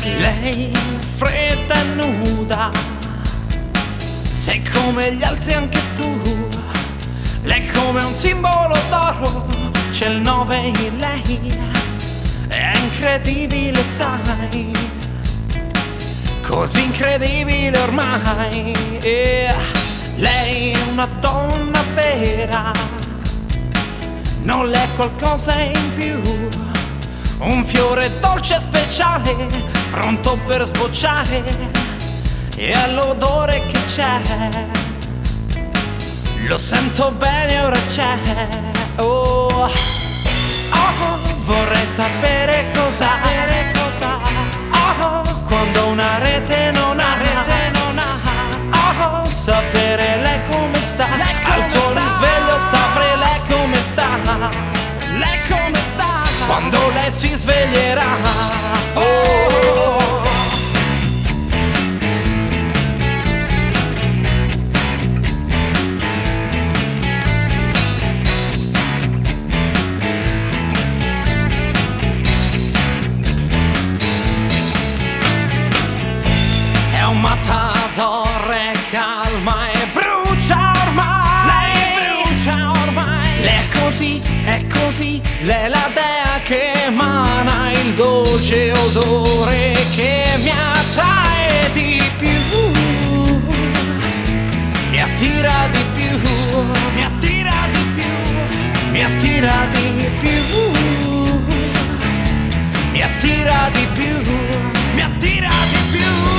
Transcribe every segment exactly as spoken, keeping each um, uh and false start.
Lei fredda e nuda, sei come gli altri anche tu. Lei come un simbolo d'oro, c'è il nove in lei, è incredibile sai, così incredibile ormai. Yeah. Lei è una donna vera, non le è qualcosa in più, un fiore dolce e speciale, pronto per sbocciare, e all'odore che c'è, lo sento bene, ora c'è. Oh, oh, vorrei sapere cosa, sapere cosa. Oh, quando una rete non ha, rete non ha. Oh, sapere lei come sta, lei come al suo risveglio saprei lei come sta, lei come sta, quando lei si sveglierà. Oh, matador e calma e brucia ormai. Lei brucia ormai. Lei è così, è così. Lei è la dea che emana il dolce odore che mi attrae di più, mi attira di più, mi attira di più, mi attira di più, mi attira di più, mi attira di più.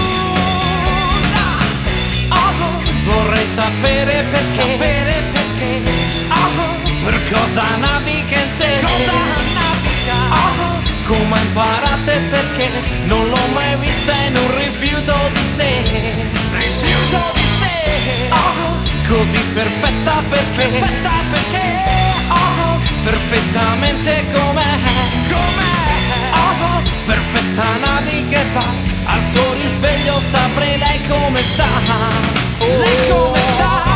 Vorrei sapere perché, sapere perché, oh, per cosa naviga in sé, cosa naviga, oh, come imparate perché non l'ho mai vista in un rifiuto di sé, rifiuto di sé, oh, così perfetta perché, perfetta perché, oh, perfettamente com'è, com'è, oh, perfetta naviga e va, al suo risveglio saprei lei come sta. Oh, lei come sta?